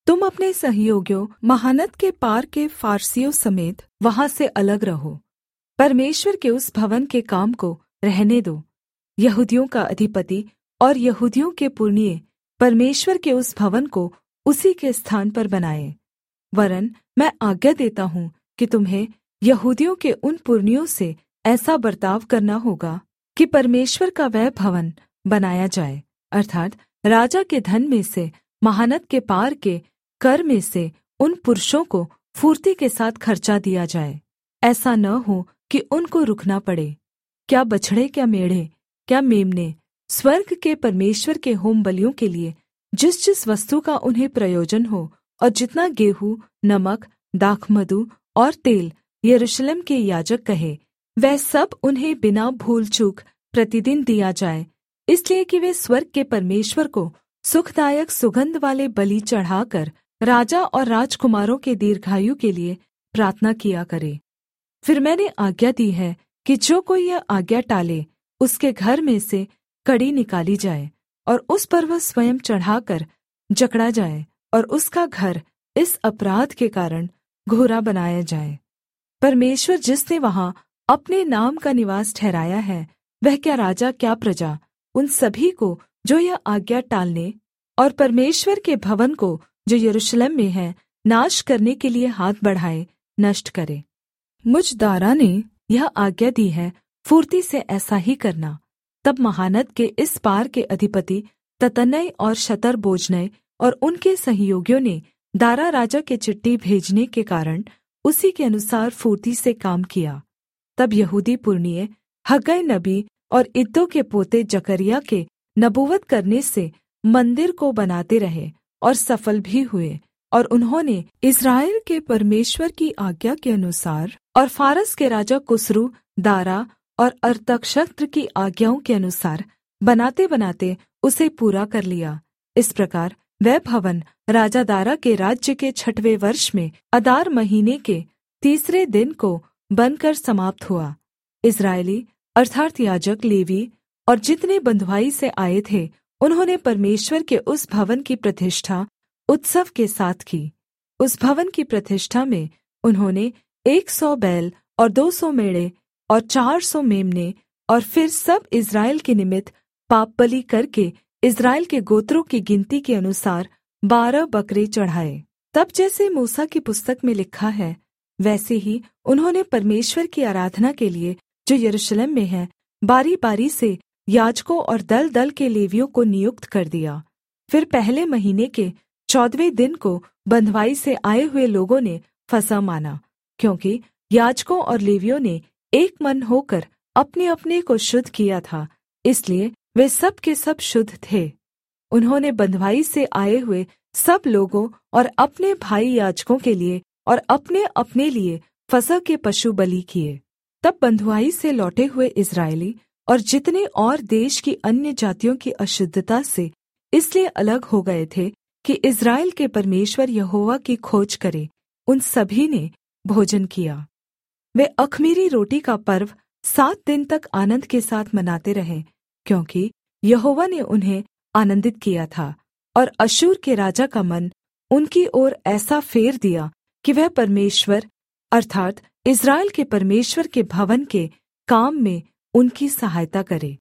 तुम अपने सहयोगियों महानद के पार के फारसियों समेत वहां से अलग रहो। परमेश्वर के उस भवन के काम को रहने दो। यहूदियों का अधिपति और यहूदियों के पुरनिये परमेश्वर के उस भवन को उसी के स्थान पर बनाए। वरन् मैं आज्ञा देता हूँ कि तुम्हें यहूदियों के उन पुरनियों से ऐसा बर्ताव करना होगा कि परमेश्वर का वह भवन बनाया जाए, अर्थात् राजा के धन में से, महानद के पार के कर में से उन पुरुषों को फुर्ती के साथ खर्चा दिया जाए। ऐसा न हो कि उनको रुकना पड़े। क्या बछड़े, क्या मेढ़े, क्या मेम्ने, स्वर्ग के परमेश्वर के होम बलियों के लिए जिस जिस वस्तु का उन्हें प्रयोजन हो, और जितना गेहूँ, नमक, दाखमधु और तेल यरूशलेम के याजक कहे, वह सब उन्हें बिना भूल चूक प्रतिदिन दिया जाए, इसलिए कि वे स्वर्ग के परमेश्वर को सुखदायक सुगंध वाले बलि चढ़ाकर राजा और राजकुमारों के दीर्घायु के लिए प्रार्थना किया करे। फिर मैंने आज्ञा दी है कि जो कोई यह आज्ञा टाले, उसके घर में से कड़ी निकाली जाए और उस पर वह स्वयं चढ़ाकर जकड़ा जाए, और उसका घर इस अपराध के कारण घूरा बनाया जाए। परमेश्वर जिसने वहाँ अपने नाम का निवास ठहराया है, वह क्या राजा, क्या प्रजा, उन सभी को जो यह आज्ञा टालने और परमेश्वर के भवन को जो यरूशलेम में है नाश करने के लिए हाथ बढ़ाए, नष्ट करे। मुझ दारा ने यह आज्ञा दी है, फुर्ती से ऐसा ही करना। तब महानद के इस पार के अधिपति ततनै और शतरबोजनै और उनके सहयोगियों ने दारा राजा के चिट्ठी भेजने के कारण उसी के अनुसार फुर्ती से काम किया। तब यहूदी पुरनिये हग्गै नबी और इद्दो के पोते जकर्याह के नबूवत करने से मंदिर को बनाते रहे और सफल भी हुए। और उन्होंने इस्राएल के परमेश्वर की आज्ञा के अनुसार और फारस के राजा कुस्रू, दारा और अरतक्षस्त्र की आज्ञाओं के अनुसार बनाते बनाते उसे पूरा कर लिया। इस प्रकार वह भवन राजा दारा के राज्य के 6वें वर्ष में अदार महीने के 3 दिन को बनकर समाप्त हुआ। इस्राएली अर्थात् याजक, लेवी और जितने बँधुआई से आए थे, उन्होंने परमेश्वर के उस भवन की प्रतिष्ठा उत्सव के साथ की। उस भवन की प्रतिष्ठा में उन्होंने 100 बैल और 200 मेढ़े और 400 मेम्ने और फिर सब इस्राएल के निमित्त पापबलि करके इस्राएल के गोत्रों की गिनती के अनुसार 12 बकरे चढ़ाए। तब जैसे मूसा की पुस्तक में लिखा है, वैसे ही उन्होंने परमेश्वर की आराधना के लिए जो यरूशलेम में है, बारी बारी से याजकों और दल दल के लेवियों को नियुक्त कर दिया। फिर पहले महीने के 14वें दिन को बँधुआई से आए हुए लोगों ने फसह माना, क्योंकि याजकों और लेवियों ने एक मन होकर अपने अपने को शुद्ध किया था, इसलिए वे सब के सब शुद्ध थे। उन्होंने बँधुआई से आए हुए सब लोगों और अपने भाई याजकों के लिए और अपने अपने लिए फसह के पशु बलि किए। तब बँधुआई से लौटे हुए इस्राएली और जितने और देश की अन्य जातियों की अशुद्धता से इसलिए अलग हो गए थे कि इस्राएल के परमेश्वर यहोवा की खोज करे, उन सभी ने भोजन किया। वे अख़मीरी रोटी का पर्व 7 दिन तक आनन्द के साथ मनाते रहे, क्योंकि यहोवा ने उन्हें आनन्दित किया था। और अश्शूर के राजा का मन उनकी ओर ऐसा फेर दिया कि वह परमेश्वर अर्थात् इस्राएल के परमेश्वर के भवन के काम में उनकी सहायता करे।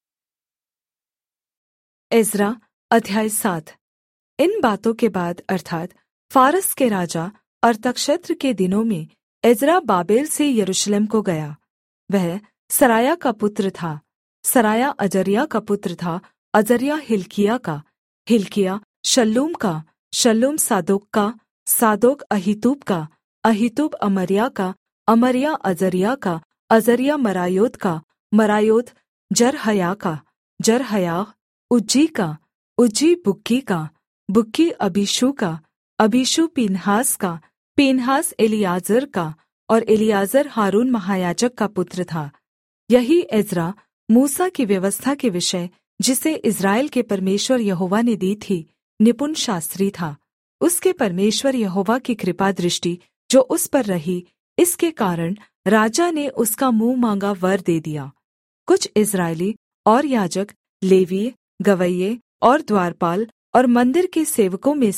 एज्रा अध्याय 7। इन बातों के बाद अर्थात् फारस के राजा अरतक्षस्त्र के दिनों में एज्रा बाबेल से यरूशलेम को गया। वह सराया का पुत्र था, सराया अजर्याह का पुत्र था, अजर्याह हिल्किय्याह का, हिल्किय्याह शल्लूम का, शल्लूम सादोक का, सादोक अहीतूब का, अहीतूब अमर्याह का, अमर्याह अजर्याह का, अजर्याह मरायोत का, मरायोत जरहयाह का, जरहयाह उज्जी का, उज्जी बुक्की का, बुक्की अबीशू का, अबीशू पीनहास का, पीनहास एलीआजर का, और एलीआजर हारून महायाजक का पुत्र था। यही एज्रा मूसा की व्यवस्था के विषय, जिसे इस्राएल के परमेश्वर यहोवा ने दी थी, निपुण शास्त्री था। उसके परमेश्वर यहोवा की कृपा दृष्टि जो उस पर रही, इसके कारण राजा ने उसका मुँह माँगा वर दे दिया। कुछ इस्राएली और याजक, लेवीय, गवैये और द्वारपाल और मंदिर के सेवकों में से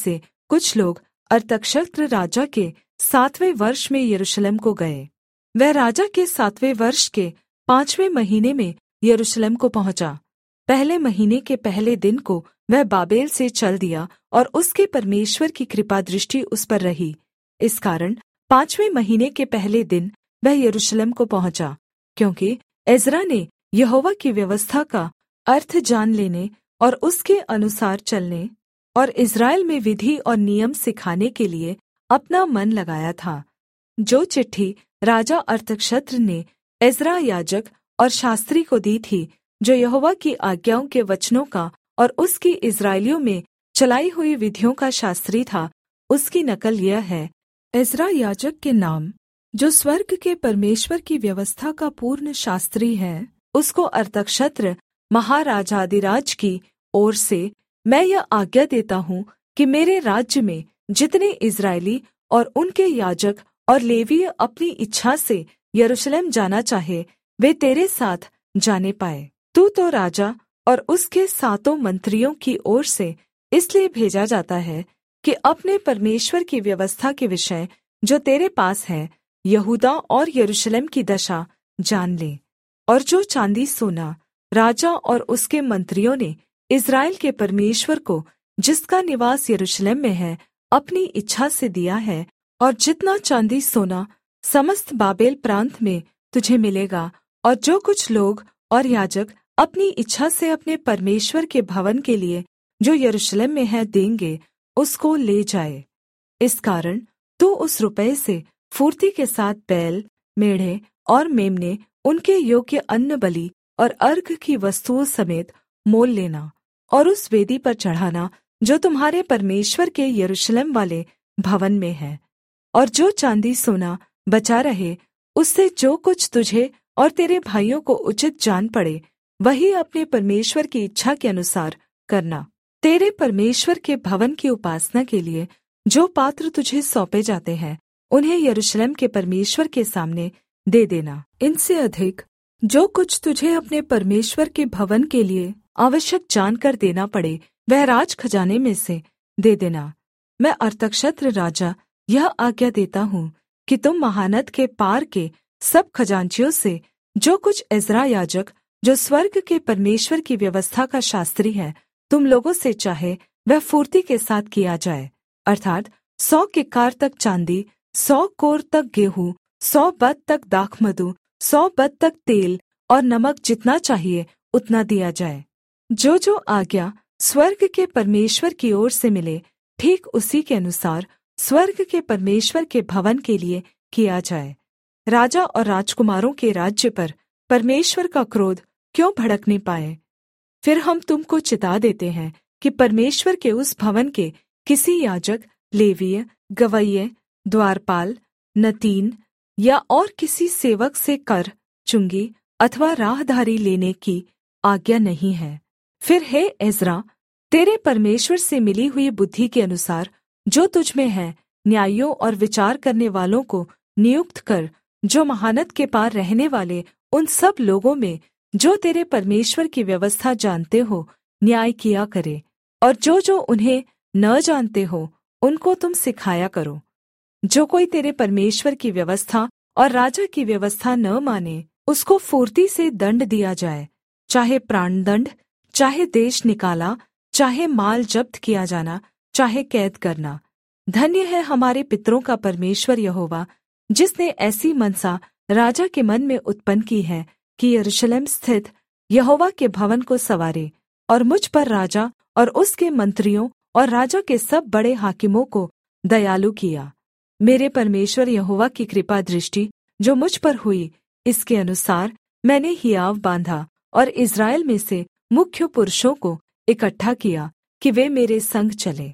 कुछ लोग अर्तक्षस्त्र राजा के 7वें वर्ष में यरूशलेम को गए। वह राजा के 7वें वर्ष के 5वें महीने में यरूशलेम को पहुँचा। पहले महीने के पहले दिन को वह बाबेल से चल दिया और उसके परमेश्वर की कृपा दृष्टि उस पर रही। इस कारण 5वें महीने के पहले दिन वह यरूशलेम को पहुँचा, क्योंकि एज्रा ने यहोवा की व्यवस्था का अर्थ जान लेने और उसके अनुसार चलने और इस्राएल में विधि और नियम सिखाने के लिए अपना मन लगाया था। जो चिट्ठी राजा अर्तक्षस्त्र ने एज्रा याजक और शास्त्री को दी थी, जो यहोवा की आज्ञाओं के वचनों का और उसकी इस्राएलियों में चलाई हुई विधियों का शास्त्री था, उसकी नकल यह है। एज्रा याजक के नाम, जो स्वर्ग के परमेश्वर की व्यवस्था का पूर्ण शास्त्री है, उसको अर्तक्षस्त्र महाराजाधिराज की ओर से मैं यह आज्ञा देता हूँ कि मेरे राज्य में जितने इस्राएली और उनके याजक और लेवीय अपनी इच्छा से यरूशलेम जाना चाहे, वे तेरे साथ जाने पाए। तू तो राजा और उसके 7 मंत्रियों की ओर से इसलिए भेजा जाता है कि अपने परमेश्वर की व्यवस्था के विषय जो तेरे पास है, यहूदा और यरूशलेम की दशा जान ले। और जो चाँदी सोना राजा और उसके मंत्रियों ने इस्राएल के परमेश्वर को, जिसका निवास यरूशलेम में है, अपनी इच्छा से दिया है, और जितना चाँदी सोना समस्त बाबेल प्रान्त में तुझे मिलेगा, और जो कुछ लोग और याजक अपनी इच्छा से अपने परमेश्वर के भवन के लिए जो यरूशलेम में है देंगे, उसको ले जाए। इस कारण तू उस रुपये से फुर्ती के साथ बैल, मेढ़े और मेमने, उनके योग्य अन्न बलि और अर्घ की वस्तुओं समेत मोल लेना, और उस वेदी पर चढ़ाना जो तुम्हारे परमेश्वर के यरूशलेम वाले भवन में है। और जो चाँदी सोना बचा रहे, उससे जो कुछ तुझे और तेरे भाइयों को उचित जान पड़े, वही अपने परमेश्वर की इच्छा के अनुसार करना। तेरे परमेश्वर के भवन की उपासना के लिए जो पात्र तुझे सौंपे जाते हैं, उन्हें यरूशलेम के परमेश्वर के सामने दे देना। इनसे अधिक जो कुछ तुझे अपने परमेश्वर के भवन के लिए आवश्यक जानकर देना पड़े, वह राज खजाने में से दे देना। मैं अर्तक्षस्त्र राजा यह आज्ञा देता हूँ कि तुम महानद के पार के सब खजांचियों से जो कुछ एज्रा याजक, जो स्वर्ग के परमेश्वर की व्यवस्था का शास्त्री है, तुम लोगों से चाहे वह फुर्ती के साथ किया जाए, अर्थात् 100 किक्कार तक चाँदी, 100 कोर तक गेहूँ, 100 बत तक दाखमधु, 100 बत तक तेल और नमक, जितना चाहिए उतना दिया जाए। जो जो आज्ञा स्वर्ग के परमेश्वर की ओर से मिले, ठीक उसी के अनुसार स्वर्ग के परमेश्वर के भवन के लिए किया जाए। राजा और राजकुमारों के राज्य पर परमेश्वर का क्रोध क्यों भड़कने पाए? फिर हम तुमको चिता देते हैं कि परमेश्वर के उस भवन के किसी याजक, लेवीय, गवैये, द्वारपाल, नतीन या और किसी सेवक से कर, चुंगी अथवा राहदारी लेने की आज्ञा नहीं है। फिर हे एज्रा, तेरे परमेश्वर से मिली हुई बुद्धि के अनुसार जो तुझ में है, न्यायियों और विचार करने वालों को नियुक्त कर, जो महानद के पार रहने वाले उन सब लोगों में जो तेरे परमेश्वर की व्यवस्था जानते हो न्याय किया करे, और जो उन्हें न जानते हो उनको तुम सिखाया करो। जो कोई तेरे परमेश्वर की व्यवस्था और राजा की व्यवस्था न माने, उसको फुर्ती से दंड दिया जाए, चाहे प्राणदंड, चाहे देश निकाला, चाहे माल जब्त किया जाना, चाहे कैद करना। धन्य है हमारे पितरों का परमेश्वर यहोवा, जिसने ऐसी मनसा राजा के मन में उत्पन्न की है कि यरूशलेम स्थित यहोवा के भवन को संवारे, और मुझ पर राजा और उसके मंत्रियों और राजा के सब बड़े हाकिमों को दयालु किया। मेरे परमेश्वर यहोवा की कृपा दृष्टि जो मुझ पर हुई, इसके अनुसार मैंने हियाव बाँधा और इस्राएल में से मुख्य पुरुषों को इकट्ठा किया कि वे मेरे संग चलें।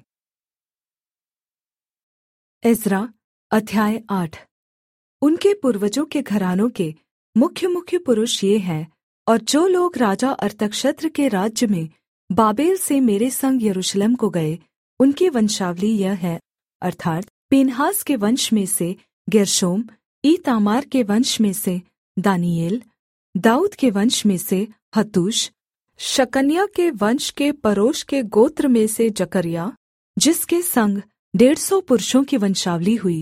एज्रा अध्याय 8। उनके पूर्वजों के घरानों के मुख्य मुख्य पुरुष ये हैं, और जो लोग राजा अर्तक्षस्त्र के राज्य में बाबेल से मेरे संग यरूशलेम को गए, उनकी वंशावली यह है, अर्थात् पीनहास के वंश में से गेर्शोम, ईतामार के वंश में से दानियेल, दाऊद के वंश में से हतूश, शकन्याह के वंश के परोश के गोत्र में से जकर्याह, जिसके संग 150 पुरुषों की वंशावली हुई।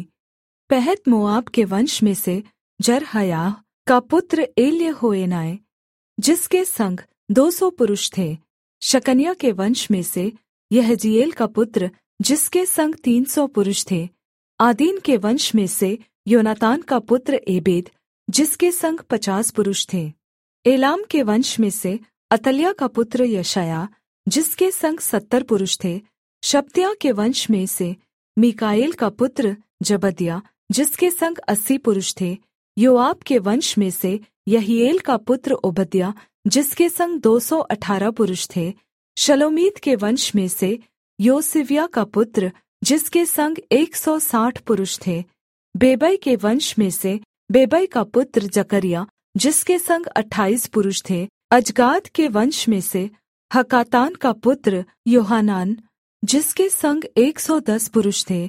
पहत मोआब के वंश में से जरहयाह का पुत्र एल्यहोएनाय, जिसके संग 200 पुरुष थे। शकन्याह के वंश में से यहजीएल का पुत्र, जिसके संग 300 पुरुष थे। आदीन के वंश में से योनातान का पुत्र एबेद, जिसके संग 50 पुरुष थे। एलाम के वंश में से अतल्याह का पुत्र यशायाह, जिसके संग 70 पुरुष थे। शपत्याह के वंश में से मीकाएल का पुत्र जबद्याह, जिसके संग 80 पुरुष थे। योआब के वंश में से यहीएल का पुत्र ओबद्याह, जिसके संग 218 पुरुष थे। शलोमीत के वंश में से योसिव्याह का पुत्र, जिसके संग 160 पुरुष थे। बेबै के वंश में से बेबै का पुत्र जकर्याह, जिसके संग 28 पुरुष थे। अजगाद के वंश में से हकातान का पुत्र योहानान, जिसके संग 110 पुरुष थे।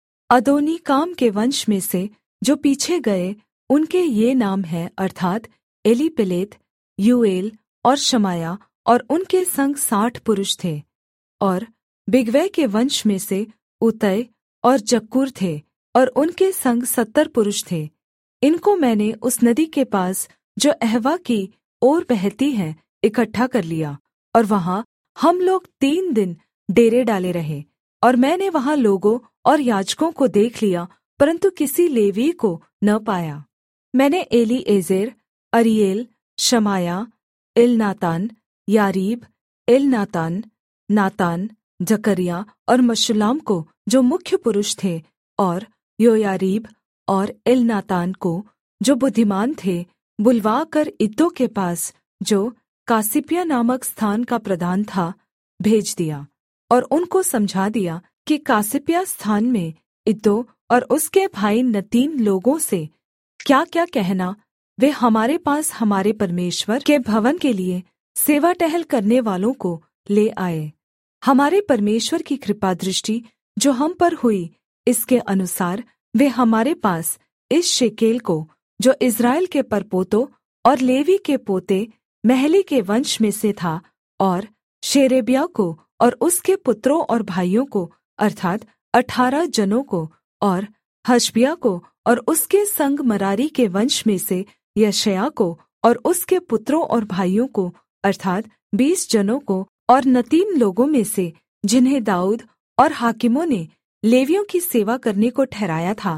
अदोनीकाम के वंश में से जो पीछे गए, उनके ये नाम हैं, अर्थात् एलीपेलेत, यूएल और शमाया, और उनके संग 60 पुरुष थे। और बिगवै के वंश में से उतै और जक्कूर थे, और उनके संग 70 पुरुष थे। इनको मैंने उस नदी के पास जो अहवा की ओर बहती है इकट्ठा कर लिया, और वहाँ हम लोग 3 दिन डेरे डाले रहे। और मैंने वहाँ लोगों और याजकों को देख लिया, परन्तु किसी लेवीय को न पाया। मैंने एलीएजेर, अरीएल, शमाया, एलनातान, यारीब, एलनातान, नातान, जकर्याह और मशुल्लाम को, जो मुख्य पुरुष थे, और योयारीब और एलनातान को, जो बुद्धिमान थे, बुलवाकर इद्दो के पास, जो कासिप्या नामक स्थान का प्रधान था, भेज दिया। और उनको समझा दिया कि कासिप्या स्थान में इद्दो और उसके भाई नतीन लोगों से क्या-क्या कहना, वे हमारे पास हमारे परमेश्वर के भवन के लिए सेवा टहल करने वालों को ले आए। हमारे परमेश्वर की कृपा दृष्टि जो हम पर हुई, इसके अनुसार वे हमारे पास इस शेकेल को, जो इस्राएल के परपोतों और लेवी के पोते महली के वंश में से था, और शेरेब्याह को और उसके पुत्रों और भाइयों को, अर्थात् 18 जनों को, और हशबिया को और उसके संग मरारी के वंश में से यशायाह को और उसके पुत्रों और भाइयों को, अर्थात् 20 जनों को, और नतीन लोगों में से जिन्हें दाऊद और हाकिमों ने लेवियों की सेवा करने को ठहराया था,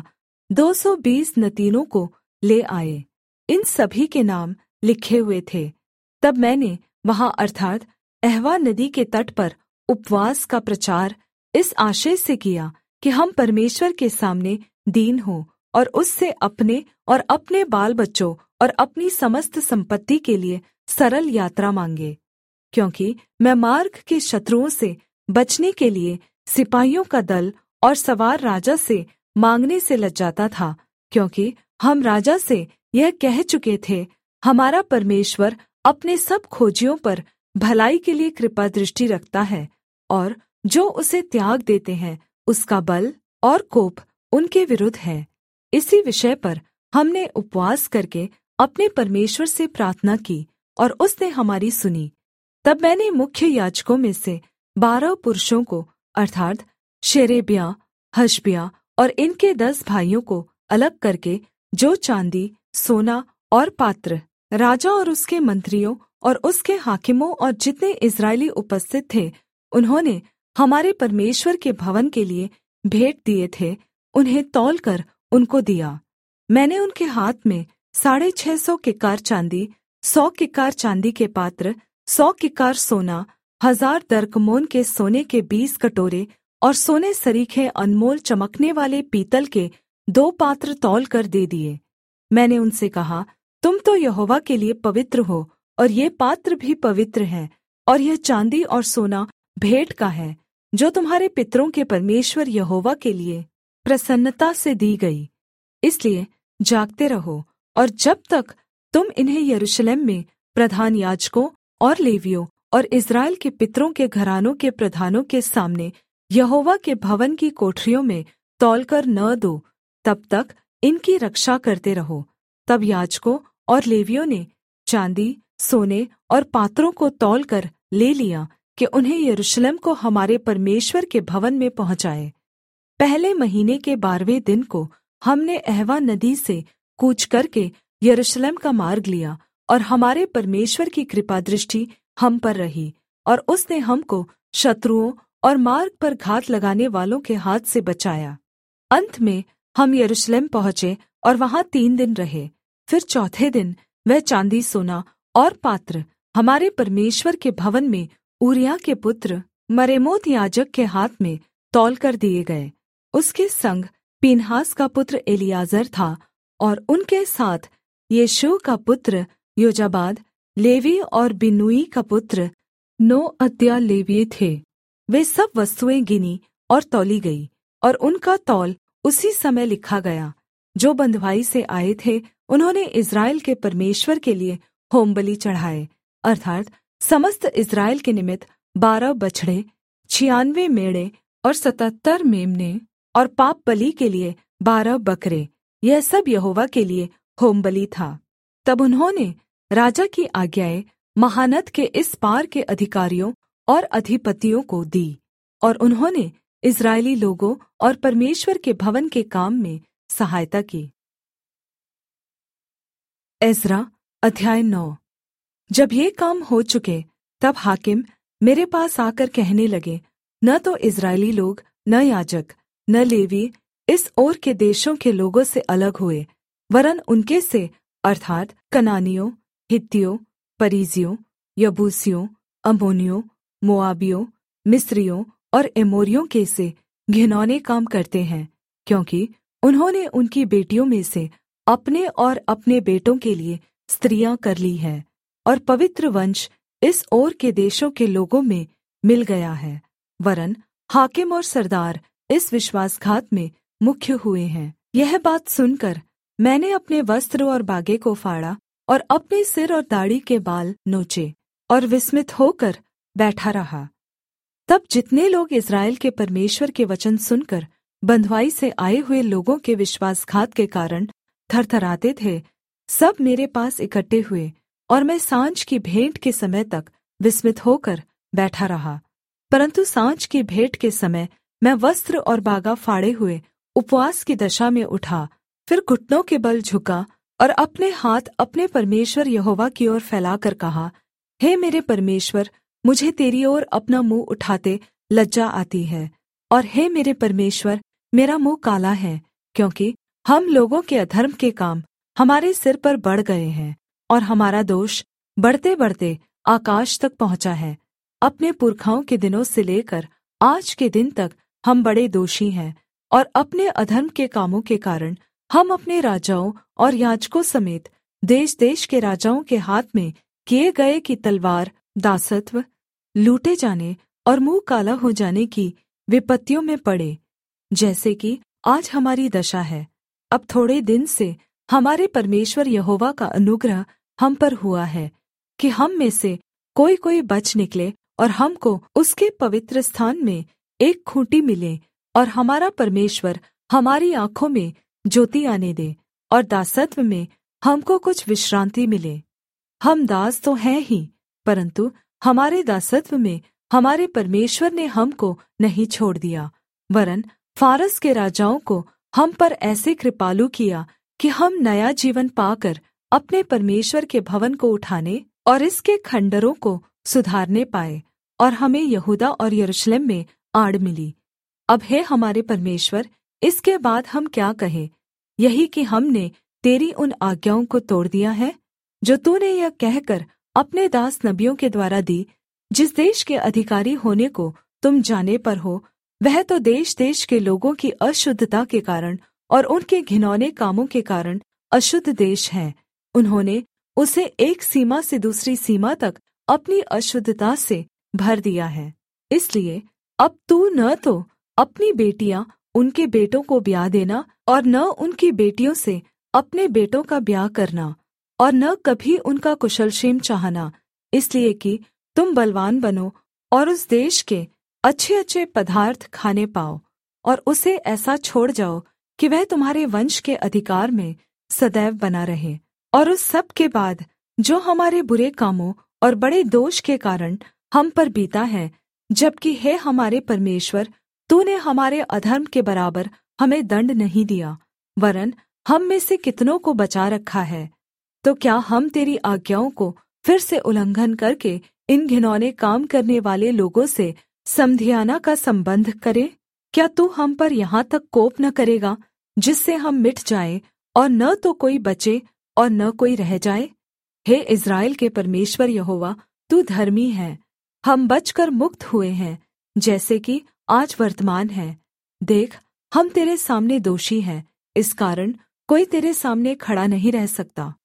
220 नतीनों को ले आए। इन सभी के नाम लिखे हुए थे। तब मैंने वहाँ अर्थात् अहवा नदी के तट पर उपवास का प्रचार इस आशय से किया कि हम परमेश्वर के सामने दीन हों और उससे अपने और अपने बाल बच्चों और अपनी समस्त संपत्ति के लिए सरल यात्रा मांगे, क्योंकि मैं मार्ग के शत्रुओं से बचने के लिए सिपाहियों का दल और सवार राजा से मांगने से लजाता था, क्योंकि हम राजा से यह कह चुके थे, हमारा परमेश्वर अपने सब खोजियों पर भलाई के लिए कृपा दृष्टि रखता है, और जो उसे त्याग देते हैं उसका बल और कोप उनके विरुद्ध है। इसी विषय पर हमने उपवास करके अपने परमेश्वर से प्रार्थना की, और उसने हमारी सुनी। तब मैंने मुख्य याजकों में से 12 पुरुषों को, अर्थात् शेरेब्याह, हशबिया और इनके 10 भाइयों को अलग करके, जो चाँदी, सोना और पात्र, राजा और उसके मंत्रियों और उसके हाकिमों और जितने इस्राएली उपस्थित थे, उन्होंने हमारे परमेश्वर के भवन के लिए भेंट दिए थे, उन्हें तौलकर उनको दिया। मैंने उनके हाथ में 650 किक्कार चाँदी, 100 किक्कार चाँदी के पात्र, 100 किक्कार सोना, 1000 दरकमोन के सोने के 20 कटोरे और सोने सरीखे अनमोल चमकने वाले पीतल के 2 पात्र तौल कर दे दिए। मैंने उनसे कहा, तुम तो यहोवा के लिए पवित्र हो, और ये पात्र भी पवित्र हैं, और यह चाँदी और सोना भेंट का है, जो तुम्हारे पितरों के परमेश्वर यहोवा के लिए प्रसन्नता से दी गई। इसलिए जागते रहो, और जब तक तुम इन्हें यरूशलेम में प्रधान याजकों और लेवियों और इस्राएल के पितरों के घरानों के प्रधानों के सामने यहोवा के भवन की कोठरियों में तौलकर न दो, तब तक इनकी रक्षा करते रहो। तब याजकों और लेवियों ने चाँदी, सोने और पात्रों को तौलकर ले लिया कि उन्हें यरूशलेम को हमारे परमेश्वर के भवन में पहुँचाए। पहले महीने के 12वें दिन को हमने अहवा नदी से कूच करके यरूशलेम का मार्ग लिया, और हमारे परमेश्वर की कृपा दृष्टि हम पर रही, और उसने हमको शत्रुओं और मार्ग पर घात लगाने वालों के हाथ से बचाया। अन्त में हम यरूशलेम पहुँचे और वहाँ 3 दिन रहे। फिर चौथे दिन वह चाँदी सोना और पात्र हमारे परमेश्वर के भवन में ऊरिय्याह के पुत्र मरेमोत याजक के हाथ में तौल कर दिए गए। उसके संग पीनहास का पुत्र एलीआजर था, और उनके साथ यीशू का पुत्र योजाबाद लेवी और बिन्नुई का पुत्र नोअद्याह लेवीय थे। वे सब वस्तुएँ गिनी और तौली गई, और उनका तौल उसी समय लिखा गया। जो बँधुआई से आए थे उन्होंने इस्राएल के परमेश्वर के लिए होमबलि चढ़ाए, अर्थात् समस्त इस्राएल के निमित्त 12 बछड़े, 96 मेढ़े और 77 मेम्ने, और पाप बलि के लिए 12 बकरे। यह सब यहोवा के लिए होमबलि था। तब उन्होंने राजा की आज्ञाएँ महानद के इस पार के अधिकारियों और अधिपतियों को दी, और उन्होंने इस्राएली लोगों और परमेश्वर के भवन के काम में सहायता की। एज्रा अध्याय 9। जब ये काम हो चुके, तब हाकिम मेरे पास आकर कहने लगे, न तो इस्राएली लोग, न याजक, न लेवी इस ओर के देशों के लोगों से अलग हुए, वरन् उनके से अर्थात् कनानियों, हित्तियों, परिज्जियों, यबूसियों, अम्मोनियों, मोआबियों, मिस्रियों और एमोरियों के से घिनौने काम करते हैं, क्योंकि उन्होंने उनकी बेटियों में से अपने और अपने बेटों के लिए स्त्रियां कर ली हैं, और पवित्र वंश इस ओर के देशों के लोगों में मिल गया है, वरन् हाकिम और सरदार इस विश्वासघात में मुख्य हुए हैं। यह बात सुनकर मैंने अपने वस्त्र और बागे को फाड़ा और अपने सिर और दाढ़ी के बाल नोचे और विस्मित होकर बैठा रहा। तब जितने लोग इस्राएल के परमेश्वर के वचन सुनकर बँधुआई से आए हुए लोगों के विश्वासघात के कारण थरथराते थे, सब मेरे पास इकट्ठे हुए, और मैं साँझ की भेंट के समय तक विस्मित होकर बैठा रहा। परन्तु साँझ की भेंट के समय मैं वस्त्र और बागा फाड़े हुए उपवास की दशा में उठा, फिर घुटनों के बल झुका और अपने हाथ अपने परमेश्वर यहोवा की ओर फैलाकर कहा, हे मेरे परमेश्वर, मुझे तेरी ओर अपना मुँह उठाते लज्जा आती है, और हे मेरे परमेश्वर, मेरा मुँह काला है, क्योंकि हम लोगों के अधर्म के काम हमारे सिर पर बढ़ गए हैं, और हमारा दोष बढ़ते बढ़ते आकाश तक पहुँचा है। अपने पुरखाओं के दिनों से लेकर आज के दिन तक हम बड़े दोषी हैं, और अपने अधर्म के कामों के कारण हम अपने राजाओं और याजकों समेत देश देश के राजाओं के हाथ में किए गए की तलवार, दासत्व, लूटे जाने और मुँह काला हो जाने की विपत्तियों में पड़े, जैसे कि आज हमारी दशा है। अब थोड़े दिन से हमारे परमेश्वर यहोवा का अनुग्रह हम पर हुआ है कि हम में से कोई कोई बच निकले, और हमको उसके पवित्र स्थान में एक खूँटी मिले, और हमारा परमेश्वर हमारी आँखों में ज्योति आने दे, और दासत्व में हमको कुछ विश्रांति मिले। हम दास तो हैं ही, परन्तु हमारे दासत्व में हमारे परमेश्वर ने हमको नहीं छोड़ दिया, वरन् फारस के राजाओं को हम पर ऐसे कृपालु किया कि हम नया जीवन पाकर अपने परमेश्वर के भवन को उठाने और इसके खण्डहरों को सुधारने पाए, और हमें यहूदा और यरूशलेम में आड़ मिली। अब हे हमारे परमेश्वर, इसके बाद हम क्या कहें? यही कि हमने तेरी उन आज्ञाओं को तोड़ दिया है, जो तूने यह कहकर अपने दास नबियों के द्वारा दी, जिस देश के अधिकारी होने को तुम जाने पर हो, वह तो देश देश के लोगों की अशुद्धता के कारण और उनके घिनौने कामों के कारण अशुद्ध देश है। उन्होंने उसे एक सीमा से दूसरी सीमा तक अपनी अशुद्धता से भर दिया है। इसलिए अब तू न तो अपनी बेटियां उनके बेटों को ब्याह देना, और न उनकी बेटियों से अपने बेटों का ब्याह करना, और न कभी उनका कुशल क्षेम चाहना, इसलिए कि तुम बलवान बनो और उस देश के अच्छे अच्छे पदार्थ खाने पाओ, और उसे ऐसा छोड़ जाओ कि वह तुम्हारे वंश के अधिकार में सदैव बना रहे। और उस सब के बाद जो हमारे बुरे कामों और बड़े दोष के कारण हम पर बीता है, जबकि हे हमारे परमेश्वर, तूने हमारे अधर्म के बराबर हमें दण्ड नहीं दिया, वरन् हम में से कितनों को बचा रखा है। तो क्या हम तेरी आज्ञाओं को फिर से उल्लंघन करके इन घिनौने काम करने वाले लोगों से समधियाना का सम्बंध करें? क्या तू हम पर यहाँ तक कोप न करेगा, जिससे हम मिट जाएँ और न तो कोई बचे और न कोई रह जाए? हे इस्राएल के परमेश्वर यहोवा, तू धर्मी है। हम बचकर मुक्त हुए हैं, जैसे कि आज वर्तमान है। देख, हम तेरे सामने दोषी हैं, इस कारण कोई तेरे सामने खड़ा नहीं रह सकता।